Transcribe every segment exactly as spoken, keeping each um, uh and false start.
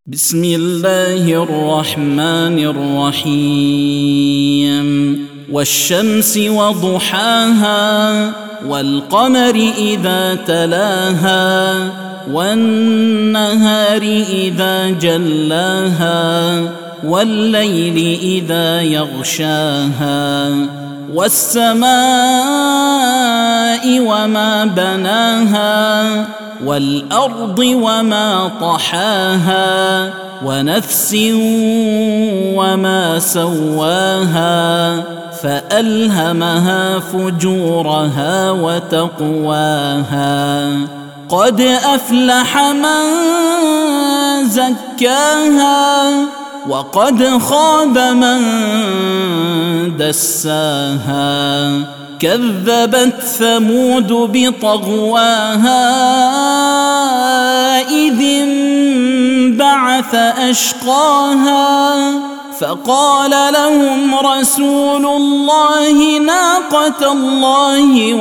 بسم الله الرحمن الرحيم والشمس وضحاها والقمر إذا تلاها والنهار إذا جلاها والليل إذا يغشاها والسماء وما بناها والأرض وما طحاها ونفس وما سواها فألهمها فجورها وتقواها قد أفلح من زكاها وقد خاب من دساها كذبت ثمود بطغواها إذ انبعث أشقاها فقال لهم رسول الله ناقة الله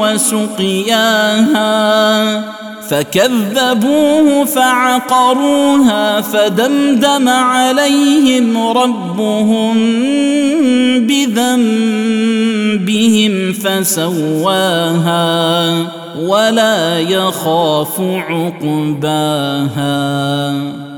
وسقياها فكذبوه فعقروها فدمدم عليهم ربهم بذنبهم فسواها ولا يخاف عقباها.